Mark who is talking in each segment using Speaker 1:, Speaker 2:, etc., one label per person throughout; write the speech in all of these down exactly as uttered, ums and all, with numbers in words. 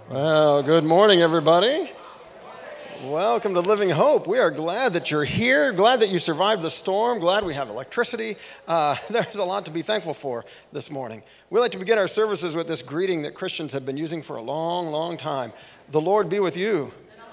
Speaker 1: Well, good morning, everybody. Welcome to Living Hope. We are glad that you're here, glad that you survived the storm, glad we have electricity. Uh, there's a lot to be thankful for this morning. We like to begin our services with this greeting that Christians have been using for a long, long time. The Lord be with you.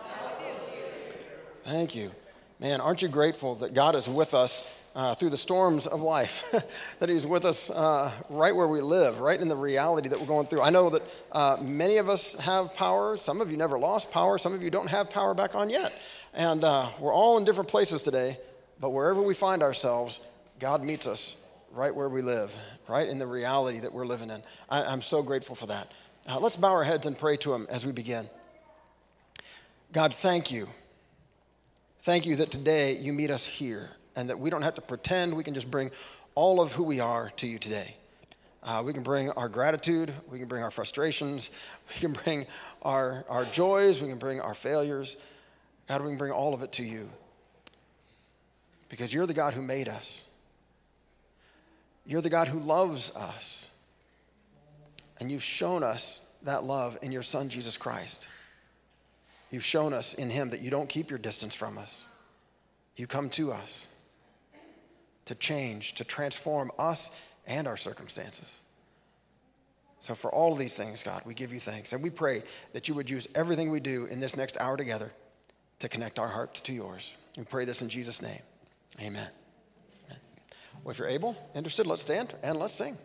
Speaker 1: Thank you. Man, aren't you grateful that God is with us uh, through the storms of life, that he's with us uh, right where we live, right in the reality that we're going through. I know that uh, many of us have power. Some of you never lost power. Some of you don't have power back on yet. And uh, we're all in different places today, but wherever we find ourselves, God meets us right where we live, right in the reality that we're living in. I, I'm so grateful for that. Uh, let's bow our heads and pray to him as we begin. God, thank you. Thank you that today you meet us here and that we don't have to pretend. We can just bring all of who we are to you today. Uh, we can bring our gratitude. We can bring our frustrations. We can bring our, our joys. We can bring our failures. God, we can bring all of it to you because you're the God who made us. You're the God who loves us. And you've shown us that love in your Son, Jesus Christ. You've shown us in him that you don't keep your distance from us. You come to us to change, to transform us and our circumstances. So for all of these things, God, we give you thanks. And we pray that you would use everything we do in this next hour together to connect our hearts to yours. We pray this in Jesus' name. Amen. Well, if you're able, interested, let's stand and let's sing.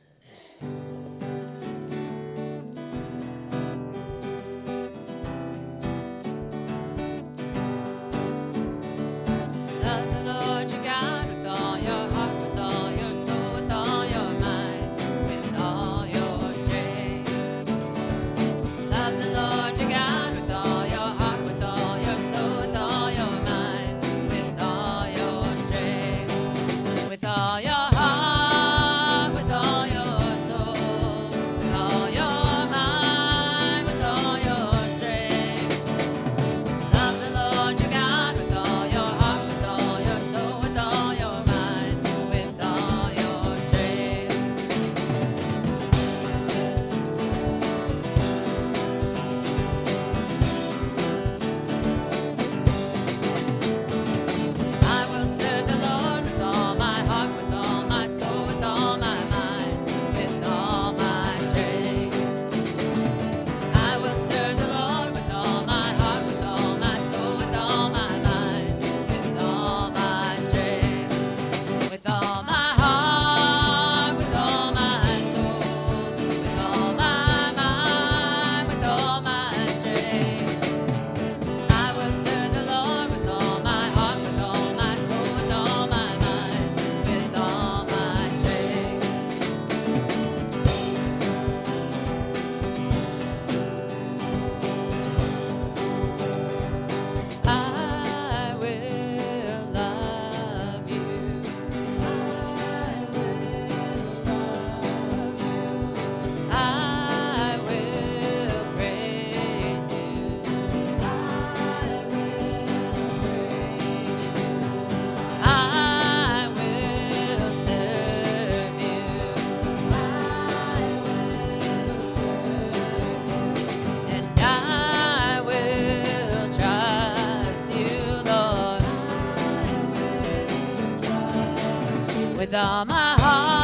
Speaker 2: With all my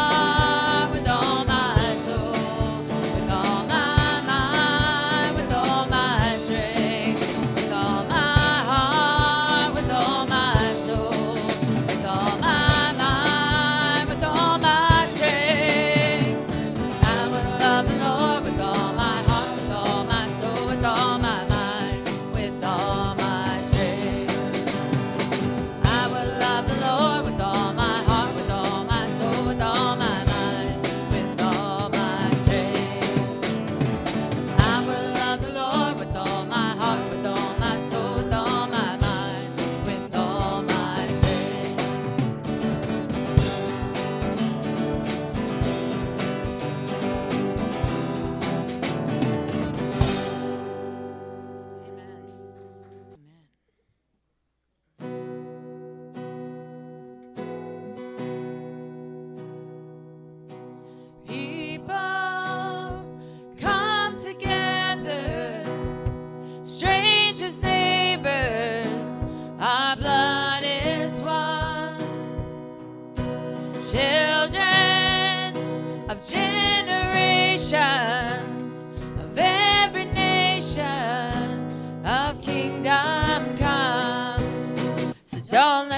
Speaker 2: heart, with all my soul, with all my mind, with all my strength, with all my heart, with all my soul, with all my mind, with all my strength, I will love the Lord with all my heart, with all my soul, with all my mind, with all my strength. I will love the Lord with all my heart, with all my soul,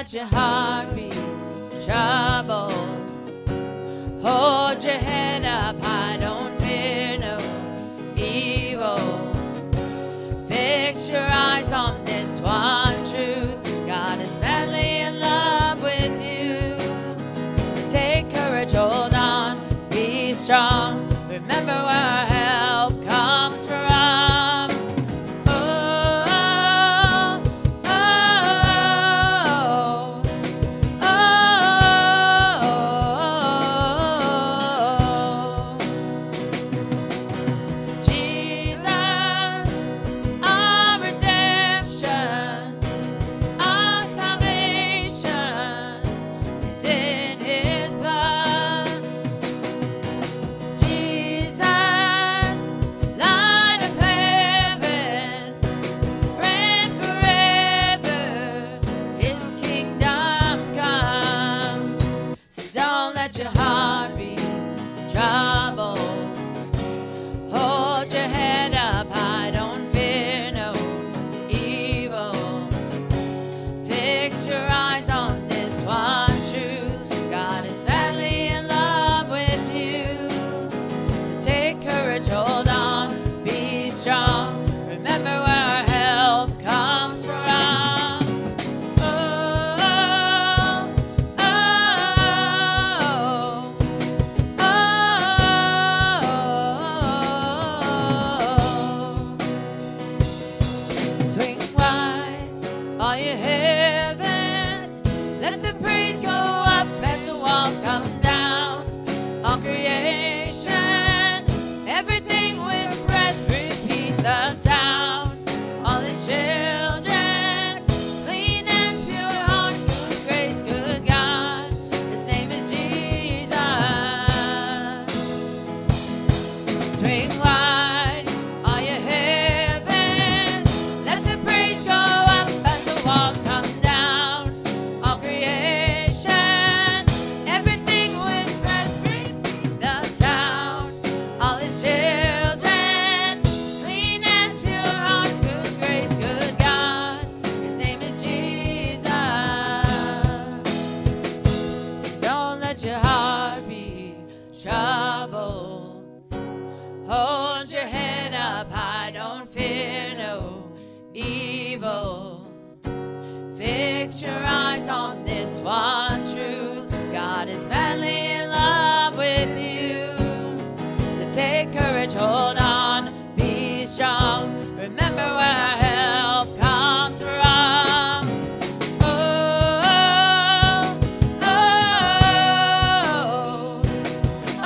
Speaker 2: let your heart be troubled. Hold your head up high, don't fear no evil. Fix your eyes on this one truth. God is madly in love with you. So take courage, hold on, be strong. Remember where our help comes from. Hold on, be strong. Remember where our help comes from. Oh, oh, oh,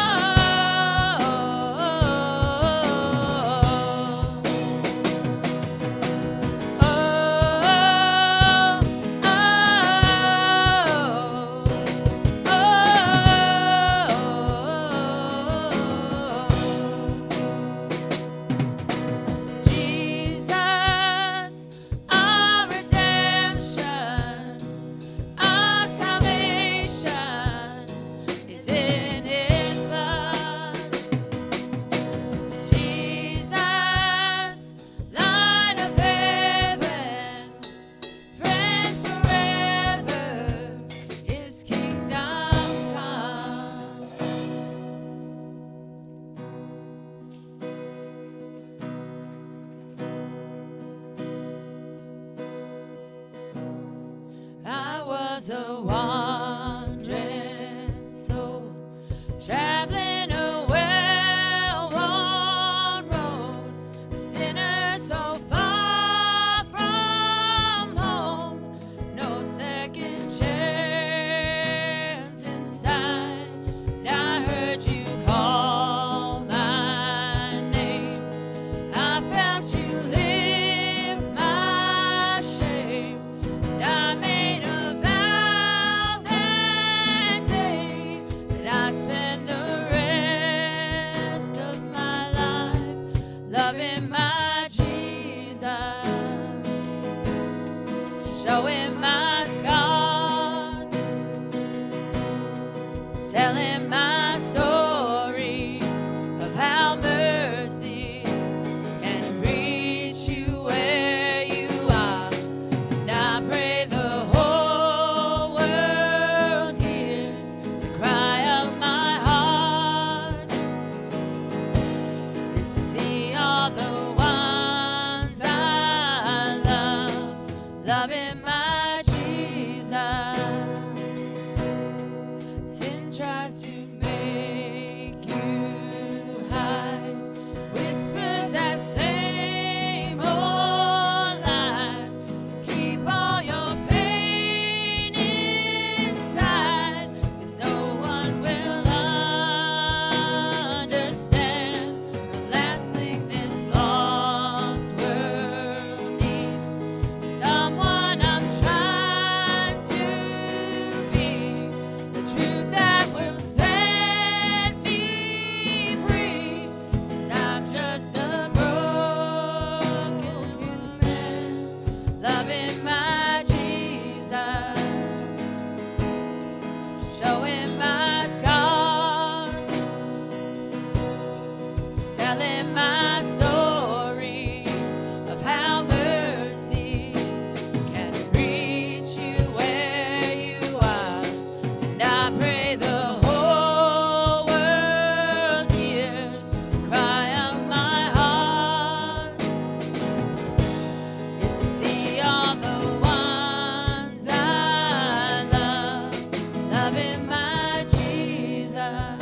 Speaker 2: was a wandering soul, traveling a well-worn road, a sinner so far from home, no second chance inside. And I heard you call my name, I felt you lift my shame, and I made a vow that day that I'd spend the rest of my life loving my Jesus, showing my scars, telling my story of how mercy can reach you where you are. And I pray the Holy all the ones I love, loving my Jesus. Sin tries to make you hide, whispers that same old lie. Keep all your pain inside, 'cause no one will understand. The last thing this lost world needs, someone I'm trying to be, the truth that will set me free. 'Cause I'm just a broken man, loving my Jesus, showing my scars, telling my story of how mercy can reach you where you are. And I pray the whole world hears the cry of my heart, is to see all the ones I love, loving my Jesus.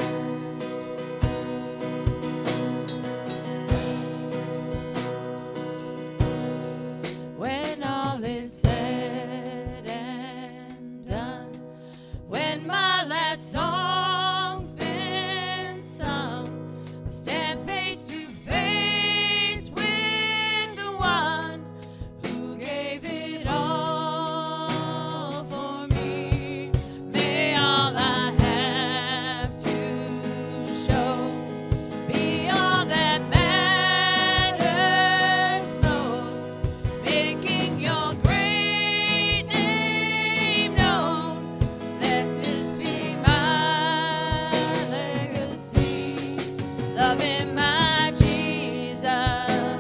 Speaker 2: When all is said and done, when my last song's been sung, I stand face to face with the one who gave it all for me. May all I have to show be all that matters most, making your great name known. Let this be my legacy, loving my Jesus,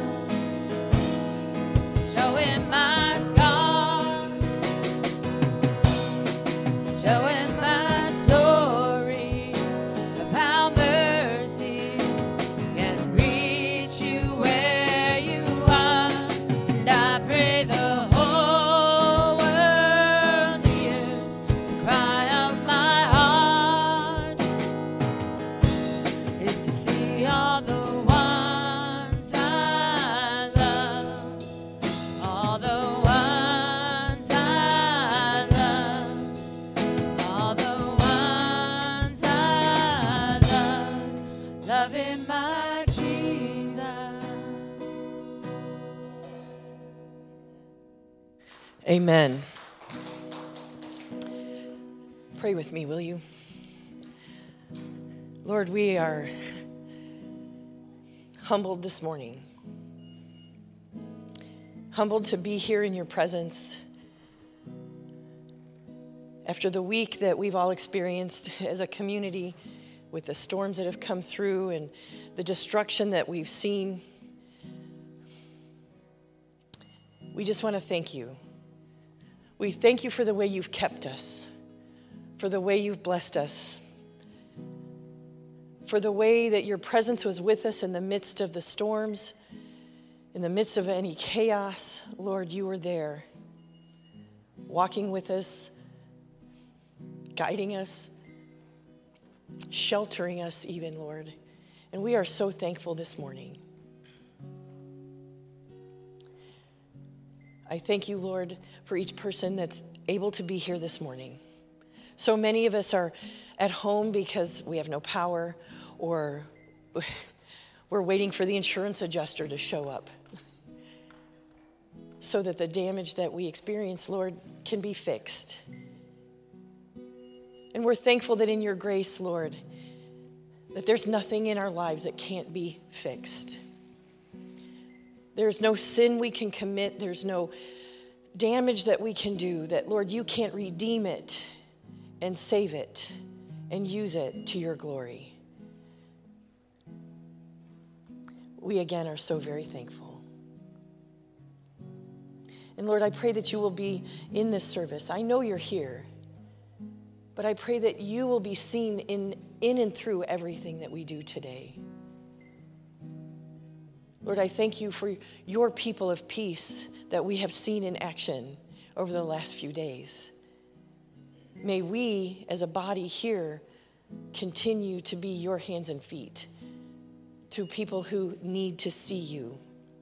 Speaker 2: showing my scars, showing my story of how mercy can reach you where you are. And I pray the whole world hears the cry of my heart, is to see all the ones I love, all the ones I love, all the ones I love, loving my Jesus.
Speaker 3: Amen. Pray with me, will you? Lord, we are humbled this morning. Humbled to be here in your presence after the week that we've all experienced as a community, with the storms that have come through and the destruction that we've seen. We just want to thank you. We thank you for the way you've kept us, for the way you've blessed us, for the way that your presence was with us in the midst of the storms, in the midst of any chaos. Lord, you were there, walking with us, guiding us, sheltering us even, Lord. And we are so thankful this morning. I thank you, Lord, for each person that's able to be here this morning. So many of us are at home because we have no power, or we're waiting for the insurance adjuster to show up so that the damage that we experience, Lord, can be fixed. And we're thankful that in your grace, Lord, that there's nothing in our lives that can't be fixed. There's no sin we can commit. There's no damage that we can do that, Lord, you can't redeem it and save it and use it to your glory. We again are so very thankful. And Lord, I pray that you will be in this service. I know you're here, but I pray that you will be seen in, in and through everything that we do today. Lord, I thank you for your people of peace that we have seen in action over the last few days. May we, as a body here, continue to be your hands and feet to people who need to see you,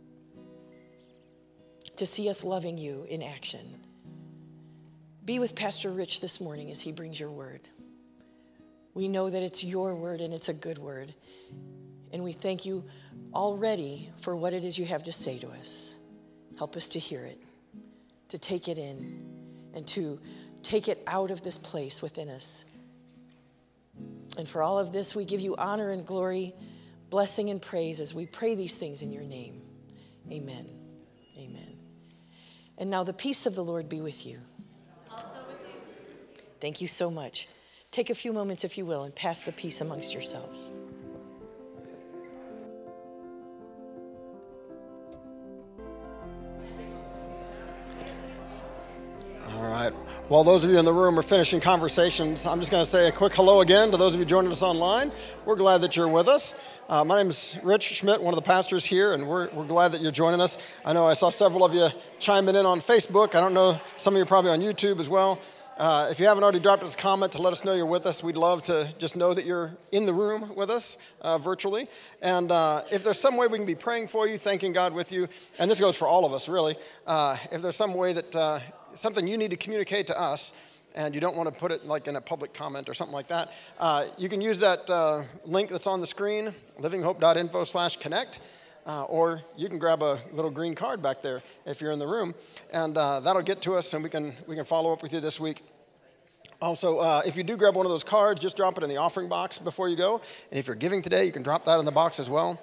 Speaker 3: to see us loving you in action. Be with Pastor Rich this morning as he brings your word. We know that it's your word and it's a good word. And we thank you already for what it is you have to say to us. Help us to hear it, to take it in, and to take it out of this place within us. And for all of this, we give you honor and glory, blessing and praise as we pray these things in your name. Amen. Amen. And now the peace of the Lord be with you.
Speaker 2: Also with you.
Speaker 3: Thank you so much. Take a few moments, if you will, and pass the peace amongst yourselves.
Speaker 1: All right. While those of you in the room are finishing conversations, I'm just going to say a quick hello again to those of you joining us online. We're glad that you're with us. Uh, my name is Rich Schmidt, one of the pastors here, and we're, we're glad that you're joining us. I know I saw several of you chiming in on Facebook. I don't know, some of you are probably on YouTube as well. Uh, if you haven't already dropped us a comment to let us know you're with us, we'd love to just know that you're in the room with us uh, virtually. And uh, if there's some way we can be praying for you, thanking God with you, and this goes for all of us really, uh, if there's some way that uh, something you need to communicate to us, and you don't want to put it like in a public comment or something like that, uh, you can use that uh, link that's on the screen, livinghope.info slash connect, uh, or you can grab a little green card back there if you're in the room, and uh, that'll get to us, and we can we can follow up with you this week. Also, uh, if you do grab one of those cards, just drop it in the offering box before you go, and if you're giving today, you can drop that in the box as well.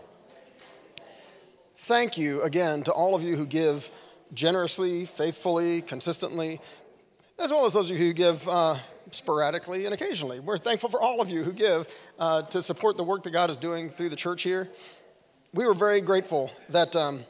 Speaker 1: Thank you again to all of you who give generously, faithfully, consistently, as well as those of you who give uh, sporadically and occasionally. We're thankful for all of you who give uh, to support the work that God is doing through the church here. We were very grateful that um,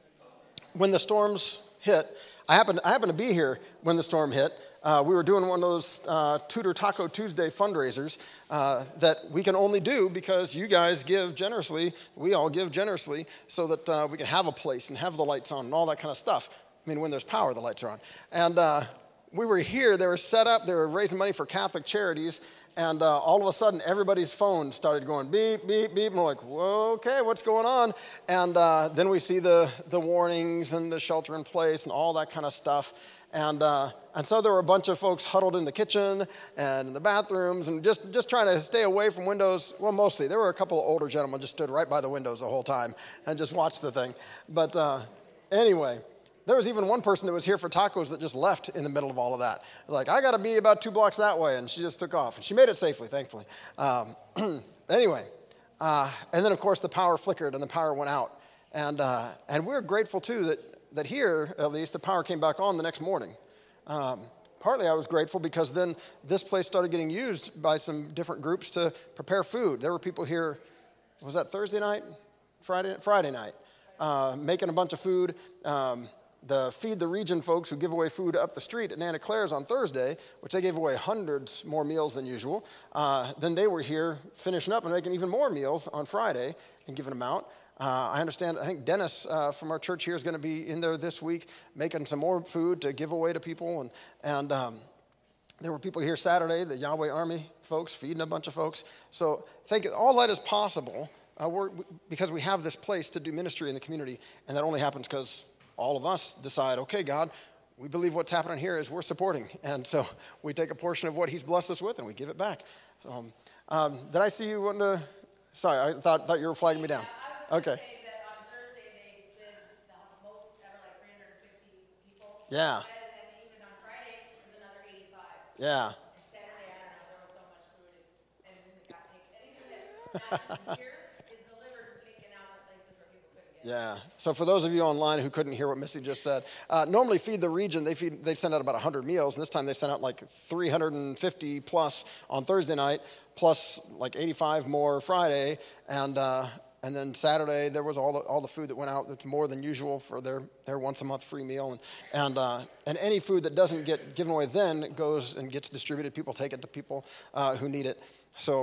Speaker 1: when the storms hit, I happened, I happened to be here when the storm hit. Uh, we were doing one of those uh, Tudor Taco Tuesday fundraisers uh, that we can only do because you guys give generously. We all give generously so that uh, we can have a place and have the lights on and all that kind of stuff. I mean, when there's power, the lights are on. And uh, we were here. They were set up. They were raising money for Catholic charities. And uh, all of a sudden, everybody's phone started going beep, beep, beep. And we're like, whoa, okay, what's going on? And uh, then we see the, the warnings and the shelter in place and all that kind of stuff. And uh, and so there were a bunch of folks huddled in the kitchen and in the bathrooms and just, just trying to stay away from windows. Well, mostly. There were a couple of older gentlemen just stood right by the windows the whole time and just watched the thing. But uh, anyway, there was even one person that was here for tacos that just left in the middle of all of that. Like, I got to be about two blocks that way, and she just took off. And she made it safely, thankfully. Um, anyway, uh, and then, of course, the power flickered and the power went out. And uh, and we're grateful, too, that that here, at least, the power came back on the next morning. Um, partly I was grateful because then this place started getting used by some different groups to prepare food. There were people here, was that Thursday night? Friday Friday night, uh, making a bunch of food. Um, the Feed the Region folks who give away food up the street at Nana Claire's on Thursday, which they gave away hundreds more meals than usual, uh, then they were here finishing up and making even more meals on Friday and giving them out. Uh, I understand, I think Dennis uh, from our church here is going to be in there this week making some more food to give away to people. And, and um, there were people here Saturday, the Yahweh Army folks, feeding a bunch of folks. So thank you. All that is possible uh, we're, because we have this place to do ministry in the community. And that only happens because all of us decide, okay, God, we believe what's happening here is we're supporting. And so we take a portion of what he's blessed us with and we give it back. So um, um, did I see you wanting to, sorry, I thought, thought you were flagging me down. Okay.
Speaker 2: Say that on Thursday they did the most ever, like three hundred fifty people.
Speaker 1: Yeah.
Speaker 2: And then even on Friday it was another eighty-five.
Speaker 1: Yeah.
Speaker 2: And Saturday, I don't know, there was so much food, it's, and then it got taken. Anything that's not here is delivered and taken out to places where people couldn't get it.
Speaker 1: Yeah. So for those of you online who couldn't hear what Missy just said, uh, normally Feed the Region, they feed, they send out about one hundred meals, and this time they sent out like three hundred fifty plus on Thursday night, plus like eighty-five more Friday, and uh, and then Saturday there was all the all the food that went out. It's more than usual for their, their once a month free meal, and and uh, and any food that doesn't get given away then goes and gets distributed. People take it to people uh, who need it. So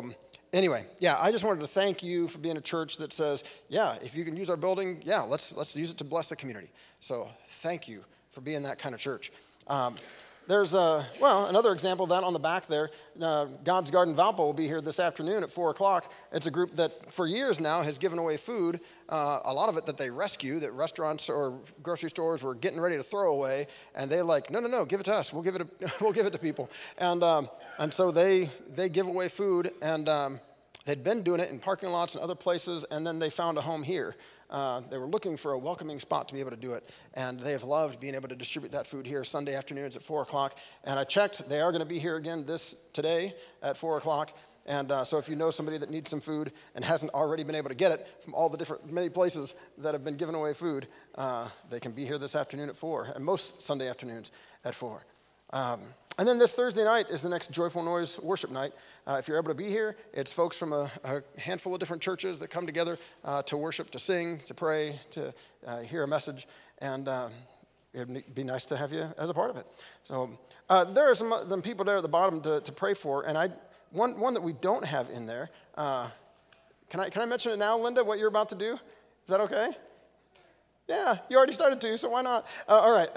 Speaker 1: anyway, yeah, I just wanted to thank you for being a church that says, yeah, if you can use our building, yeah, let's let's use it to bless the community. So thank you for being that kind of church. Um, there's, a, well, another example of that on the back there. Uh, God's Garden Valpo will be here this afternoon at four o'clock. It's a group that for years now has given away food, uh, a lot of it that they rescue, that restaurants or grocery stores were getting ready to throw away, and they're like, no, no, no, give it to us. We'll give it, to, we'll give it to people. And um, and so they they give away food, and um, they'd been doing it in parking lots and other places, and then they found a home here. Uh, they were looking for a welcoming spot to be able to do it, and they have loved being able to distribute that food here Sunday afternoons at four o'clock. And I checked, they are going to be here again this today at four o'clock. And uh, so if you know somebody that needs some food and hasn't already been able to get it from all the different, many places that have been giving away food, uh, they can be here this afternoon at four, and most Sunday afternoons at four. Um, and then this Thursday night is the next Joyful Noise worship night. Uh, if you're able to be here, it's folks from a, a handful of different churches that come together uh, to worship, to sing, to pray, to uh, hear a message, and um, it'd be nice to have you as a part of it. So uh, there are some, some people there at the bottom to, to pray for, and I one one that we don't have in there. Uh, can I can I mention it now, Linda? What you're about to do? Is that okay? Yeah, you already started to, so why not? Uh, all right.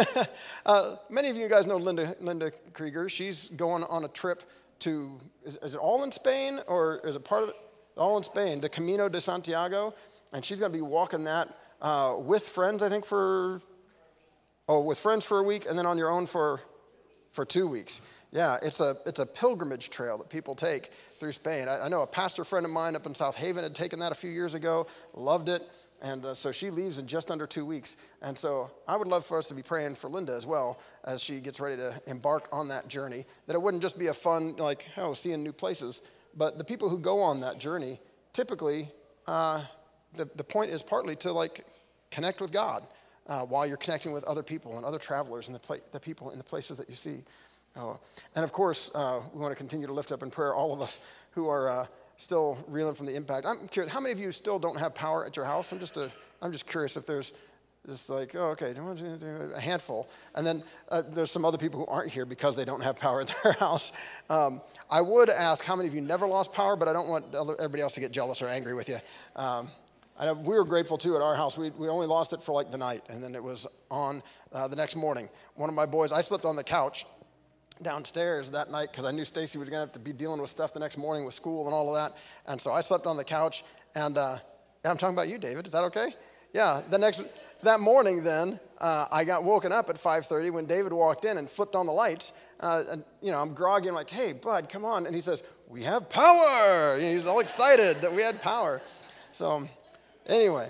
Speaker 1: uh, many of you guys know Linda Linda Krieger. She's going on a trip to, is, is it all in Spain, or is it part of it? All in Spain, the Camino de Santiago. And she's going to be walking that uh, with friends, I think, for, oh, with friends for a week, and then on your own for for two weeks. Yeah, it's a it's a pilgrimage trail that people take through Spain. I, I know a pastor friend of mine up in South Haven had taken that a few years ago, loved it. And uh, so she leaves in just under two weeks. And so I would love for us to be praying for Linda as well as she gets ready to embark on that journey. That it wouldn't just be a fun, like, oh, seeing new places. But the people who go on that journey, typically, uh, the, the point is partly to, like, connect with God uh, while you're connecting with other people and other travelers and the, pla- the people in the places that you see. Oh. And, of course, uh, we want to continue to lift up in prayer all of us who are uh, still reeling from the impact. I'm curious, how many of you still don't have power at your house? I'm just, a, I'm just curious if there's just like, oh, okay, a handful. And then uh, there's some other people who aren't here because they don't have power at their house. Um, I would ask how many of you never lost power, but I don't want everybody else to get jealous or angry with you. Um, I know we were grateful, too, at our house. We, we only lost it for like the night, and then it was on uh, the next morning. One of my boys, I slept on the couch downstairs that night because I knew Stacy was going to have to be dealing with stuff the next morning with school and all of that. And so I slept on the couch, and uh, yeah, I'm talking about you, David. Is that okay? Yeah, the next, that morning then, uh, I got woken up at five thirty when David walked in and flipped on the lights. Uh, and, you know, I'm groggy. I'm like, hey, bud, come on. And he says, we have power. And he was all excited that we had power. So anyway.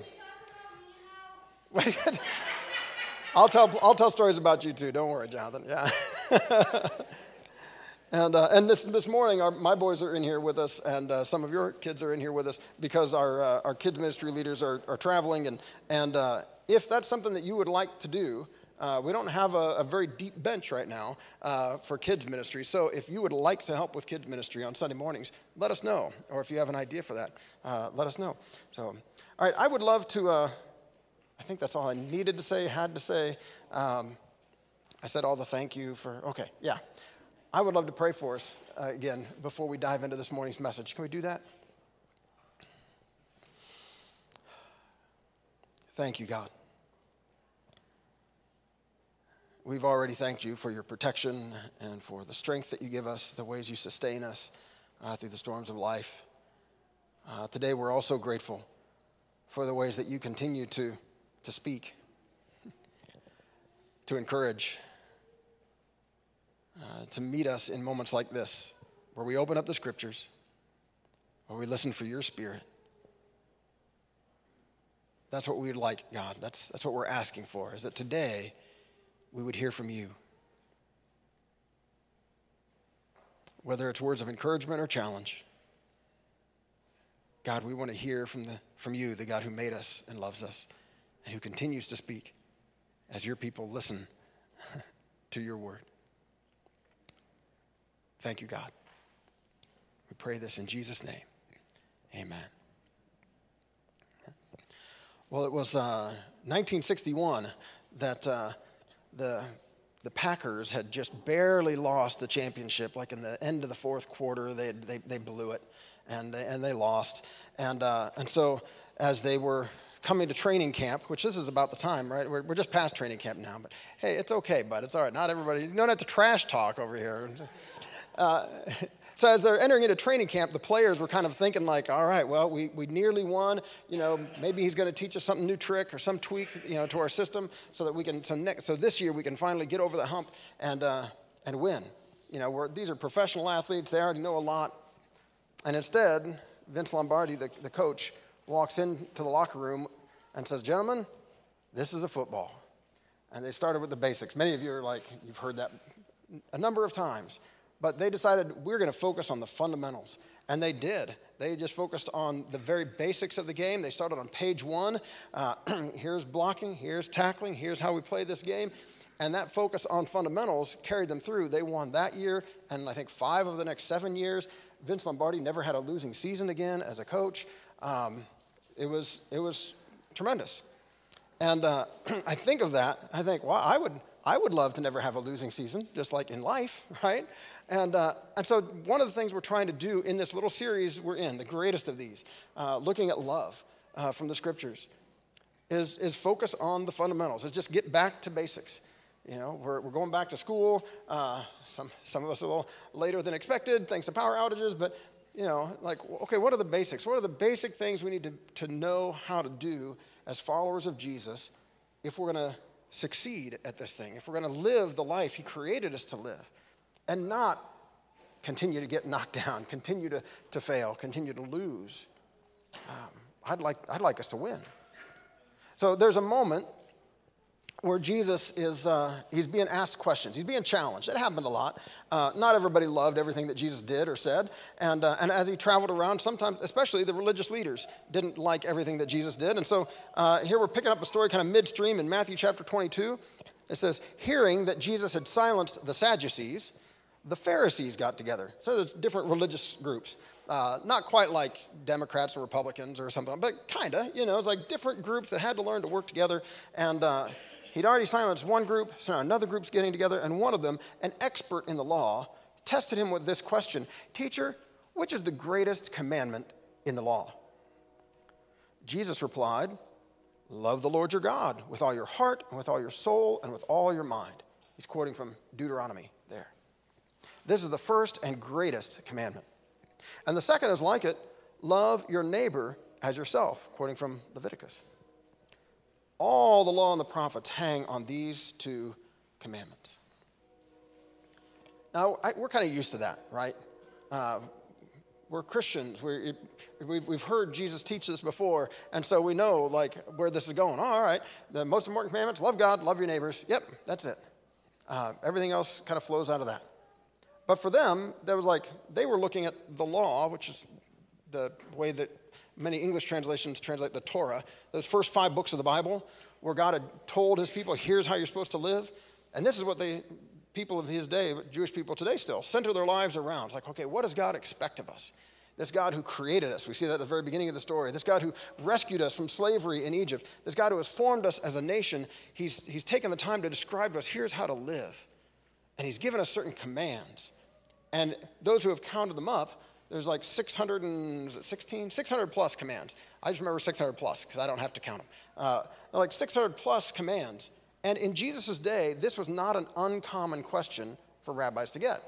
Speaker 1: I'll tell I'll tell stories about you too. Don't worry, Jonathan. Yeah. and uh, and this this morning, our, my boys are in here with us, and uh, some of your kids are in here with us because our uh, our kids ministry leaders are are traveling, and and uh, if that's something that you would like to do, uh, we don't have a, a very deep bench right now uh, for kids ministry. So if you would like to help with kids ministry on Sunday mornings, let us know. Or if you have an idea for that, uh, let us know. So, all right, I would love to. Uh, I think that's all I needed to say, had to say. Um, I said all the thank you for, okay, yeah. I would love to pray for us uh, again before we dive into this morning's message. Can we do that? Thank you, God. We've already thanked you for your protection and for the strength that you give us, the ways you sustain us uh, through the storms of life. Uh, today we're also grateful for the ways that you continue to to speak, to encourage, uh, to meet us in moments like this, where we open up the scriptures, where we listen for your spirit. That's what we'd like, God. That's, that's what we're asking for, is that today we would hear from you. Whether it's words of encouragement or challenge, God, we want to hear from, the, from you, the God who made us and loves us, and who continues to speak as your people listen to your word. Thank you, God. We pray this in Jesus' name. Amen. Well, it was uh, nineteen sixty-one that uh, the, the Packers had just barely lost the championship. Like in the end of the fourth quarter, they, they, they blew it. and they, and they lost. And, uh, and so as they were coming to training camp, which this is about the time, right? We're, we're just past training camp now, but hey, it's okay, bud. It's all right. Not everybody, you don't have to trash talk over here. Uh, so as they're entering into training camp, the players were kind of thinking like, all right, well, we, we nearly won. You know, maybe he's going to teach us some new trick or some tweak, you know, to our system so that we can, so, next, so this year we can finally get over the hump and, uh, and win. You know, we're, these are professional athletes. They already know a lot. And instead, Vince Lombardi, the, the coach, walks into the locker room and says, gentlemen, this is a football. And they started with the basics. Many of you are like, you've heard that a number of times. But they decided we're going to focus on the fundamentals. And they did. They just focused on the very basics of the game. They started on page one. Uh, here's blocking, here's tackling, here's how we play this game. And that focus on fundamentals carried them through. They won that year, and I think five of the next seven years. Vince Lombardi never had a losing season again as a coach. Um, it was it was tremendous. And uh, I think of that, I think, wow, I would I would love to never have a losing season, just like in life, right? And, uh, and so one of the things we're trying to do in this little series we're in, the greatest of these, uh, looking at love uh, from the scriptures, is, is focus on the fundamentals. Is just get back to basics. You know, we're, we're going back to school. Uh, some, some of us a little later than expected, thanks to power outages. But, you know, like, okay, what are the basics? What are the basic things we need to, to know how to do as followers of Jesus if we're going to succeed at this thing, if we're going to live the life he created us to live, and not continue to get knocked down, continue to, to fail, continue to lose. Um, I'd like, I'd like us to win. So there's a moment where Jesus is, uh, he's being asked questions. He's being challenged. It happened a lot. Uh, not everybody loved everything that Jesus did or said. And, uh, and as he traveled around, sometimes, especially the religious leaders, didn't like everything that Jesus did. And so uh, here we're picking up a story kind of midstream in Matthew chapter twenty-two. It says, hearing that Jesus had silenced the Sadducees, the Pharisees got together. So there's different religious groups. Uh, not quite like Democrats or Republicans or something, but kind of, you know, it's like different groups that had to learn to work together. And uh, he'd already silenced one group, so now another group's getting together, and one of them, an expert in the law, tested him with this question: Teacher, which is the greatest commandment in the law? Jesus replied, love the Lord your God with all your heart and with all your soul and with all your mind. He's quoting from Deuteronomy there. This is the first and greatest commandment. And the second is like it, love your neighbor as yourself, quoting from Leviticus. All the law and the prophets hang on these two commandments. Now, I, we're kind of used to that, right? Uh, we're Christians. We're, we've, we've heard Jesus teach this before, and so we know, like, where this is going. Oh, all right, the most important commandments, love God, love your neighbors. Yep, that's it. Uh, everything else kind of flows out of that. But for them, there was like, they were looking at the law, which is the way that many English translations translate the Torah, those first five books of the Bible, where God had told his people, here's how you're supposed to live. And this is what the people of his day, Jewish people today still, center their lives around. It's like, okay, what does God expect of us? This God who created us, we see that at the very beginning of the story. This God who rescued us from slavery in Egypt. This God who has formed us as a nation. He's, he's taken the time to describe to us, here's how to live. And he's given us certain commands. And those who have counted them up, there's like six hundred and, is it sixteen? six hundred plus commands. I just remember six hundred plus because I don't have to count them. Uh, they're like six hundred plus commands. And in Jesus' day, this was not an uncommon question for rabbis to get.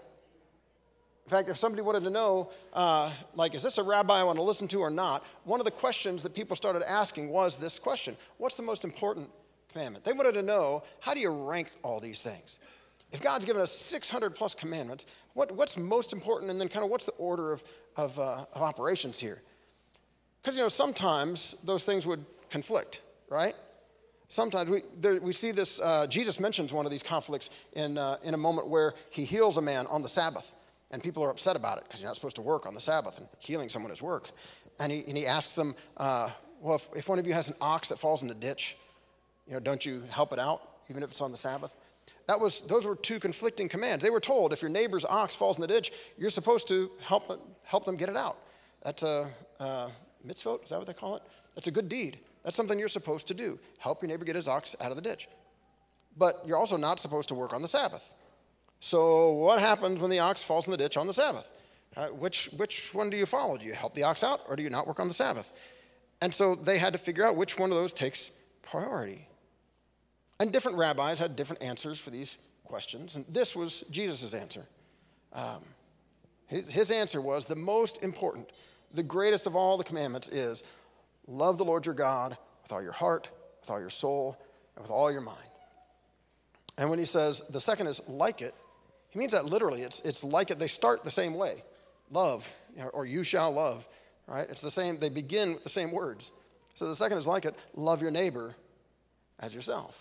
Speaker 1: In fact, if somebody wanted to know, uh, like, is this a rabbi I want to listen to or not, one of the questions that people started asking was this question: what's the most important commandment? They wanted to know, how do you rank all these things? If God's given us six hundred plus commandments, what, what's most important, and then kind of what's the order of, of, uh, of operations here? Because, you know, sometimes those things would conflict, right? Sometimes we, there, we see this, uh, Jesus mentions one of these conflicts in, uh, in a moment where he heals a man on the Sabbath, and people are upset about it because you're not supposed to work on the Sabbath, and healing someone is work. And he, and he asks them, uh, well, if, if one of you has an ox that falls in the ditch, you know, don't you help it out, even if it's on the Sabbath? That was, those were two conflicting commands. They were told, if your neighbor's ox falls in the ditch, you're supposed to help, help them get it out. That's a, a mitzvot, is that what they call it? That's a good deed. That's something you're supposed to do. Help your neighbor get his ox out of the ditch. But you're also not supposed to work on the Sabbath. So what happens when the ox falls in the ditch on the Sabbath? Uh, which, which one do you follow? Do you help the ox out, or do you not work on the Sabbath? And so they had to figure out which one of those takes priority. And different rabbis had different answers for these questions, and this was Jesus' answer. Um, his, his answer was the most important, the greatest of all the commandments is love the Lord your God with all your heart, with all your soul, and with all your mind. And when he says the second is like it, he means that literally. It's, it's like it. They start the same way. Love, you know, or you shall love, right? It's the same. They begin with the same words. So the second is like it. Love your neighbor as yourself.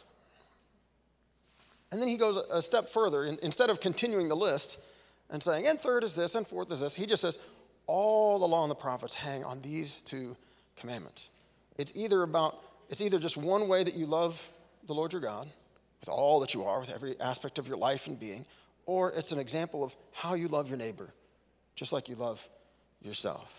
Speaker 1: And then he goes a step further. In, instead of continuing the list and saying, and third is this, and fourth is this, he just says, all the law and the prophets hang on these two commandments. It's either about, it's either just one way that you love the Lord your God with all that you are, with every aspect of your life and being, or it's an example of how you love your neighbor, just like you love yourself.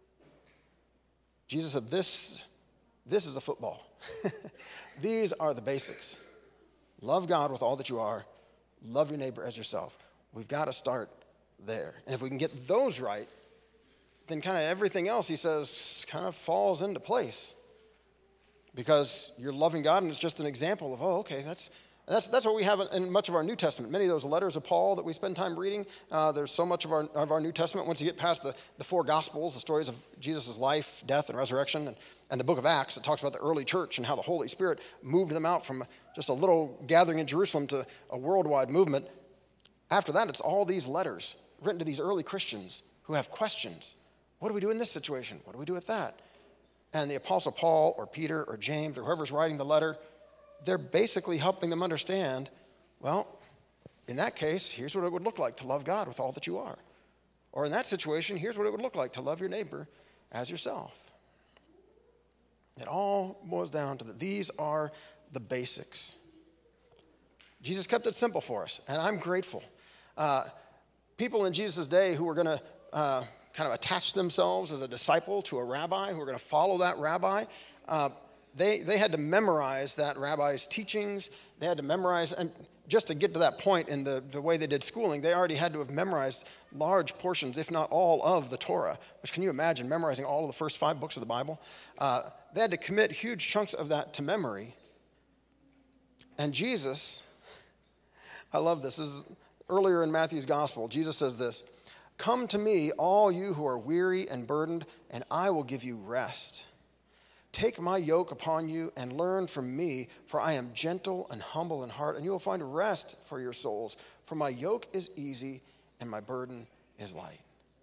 Speaker 1: Jesus said, this, this is a football. These are the basics. Love God with all that you are. Love your neighbor as yourself. We've got to start there. And if we can get those right, then kind of everything else, he says, kind of falls into place. Because you're loving God, and it's just an example of, oh, okay, that's that's that's what we have in much of our New Testament. Many of those letters of Paul that we spend time reading, uh, there's so much of our of our New Testament. Once you get past the, the four Gospels, the stories of Jesus' life, death, and resurrection, and, and the book of Acts, it talks about the early church and how the Holy Spirit moved them out from just a little gathering in Jerusalem to a worldwide movement. After that, it's all these letters written to these early Christians who have questions. What do we do in this situation? What do we do with that? And the Apostle Paul or Peter or James or whoever's writing the letter, they're basically helping them understand, well, in that case, here's what it would look like to love God with all that you are. Or in that situation, here's what it would look like to love your neighbor as yourself. It all boils down to that. These are the basics. Jesus kept it simple for us, and I'm grateful. Uh, people in Jesus' day who were going to uh, kind of attach themselves as a disciple to a rabbi, who were going to follow that rabbi, uh, they, they had to memorize that rabbi's teachings. They had to memorize, and just to get to that point in the, the way they did schooling, they already had to have memorized large portions, if not all, of the Torah, which can you imagine, memorizing all of the first five books of the Bible? Uh, they had to commit huge chunks of that to memory. And Jesus, I love this. This is earlier in Matthew's gospel. Jesus says this, "Come to me, all you who are weary and burdened, and I will give you rest. Take my yoke upon you and learn from me, for I am gentle and humble in heart, and you will find rest for your souls. For my yoke is easy and my burden is light."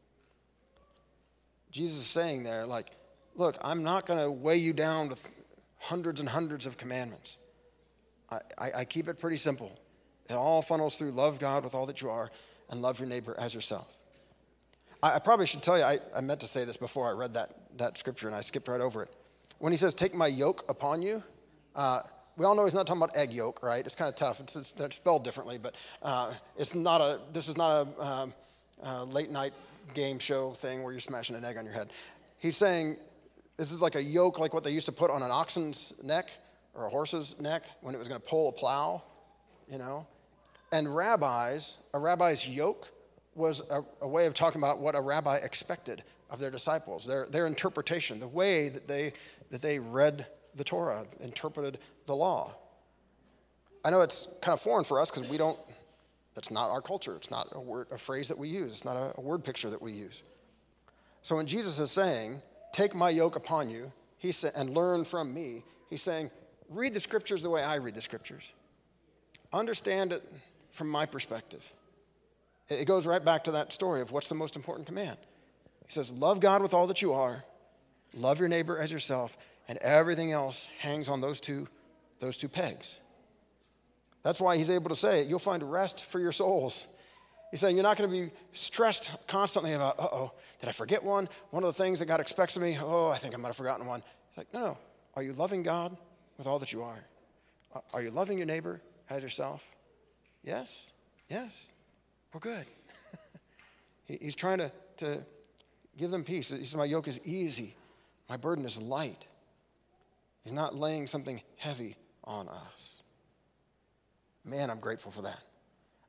Speaker 1: Jesus is saying there, like, look, I'm not going to weigh you down with hundreds and hundreds of commandments. I, I, I keep it pretty simple. It all funnels through love God with all that you are and love your neighbor as yourself. I, I probably should tell you, I, I meant to say this before I read that, that scripture, and I skipped right over it. When he says, take my yoke upon you, uh, we all know he's not talking about egg yolk, right? It's kind of tough. It's, it's, it's spelled differently, but uh, it's not a, this is not a, um, a late night game show thing where you're smashing an egg on your head. He's saying this is like a yoke, like what they used to put on an oxen's neck or a horse's neck when it was going to pull a plow, you know? And rabbis, a rabbi's yoke was a, a way of talking about what a rabbi expected of their disciples, their, their interpretation, the way that they, that they read the Torah, interpreted the law. I know it's kind of foreign for us because we don't, that's not our culture. It's not a word, a phrase that we use. It's not a, a word picture that we use. So when Jesus is saying, take my yoke upon you, he sa- and learn from me, he's saying, read the scriptures the way I read the scriptures. Understand it from my perspective. It goes right back to that story of what's the most important command. He says, love God with all that you are, love your neighbor as yourself, and everything else hangs on those two, those two pegs. That's why he's able to say, you'll find rest for your souls. He's saying you're not going to be stressed constantly about, uh-oh, did I forget one? One of the things that God expects of me, oh, I think I might have forgotten one. He's like, no, no. Are you loving God with all that you are? Are you loving your neighbor as yourself? Yes, yes, we're good. He's trying to, to give them peace. He says, my yoke is easy. My burden is light. He's not laying something heavy on us. Man, I'm grateful for that.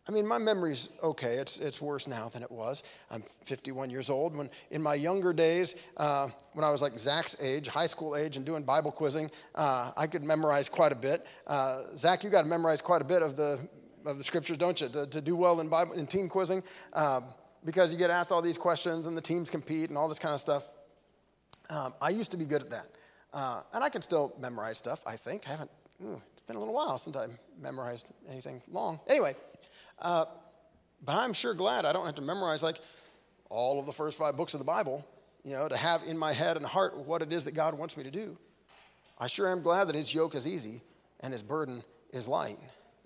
Speaker 1: I mean, my memory's okay. It's it's worse now than it was. I'm fifty-one years old. When in my younger days, uh, when I was like Zach's age, high school age, and doing Bible quizzing, uh, I could memorize quite a bit. Uh, Zach, you got to memorize quite a bit of the of the scriptures, don't you, to, to do well in Bible in teen quizzing, um, because you get asked all these questions and the teams compete and all this kind of stuff. Um, I used to be good at that, uh, and I can still memorize stuff. I think I haven't. Ooh, it's been a little while since I memorized anything long. Anyway. Uh, but I'm sure glad I don't have to memorize like all of the first five books of the Bible, you know, to have in my head and heart what it is that God wants me to do. I sure am glad that his yoke is easy and his burden is light.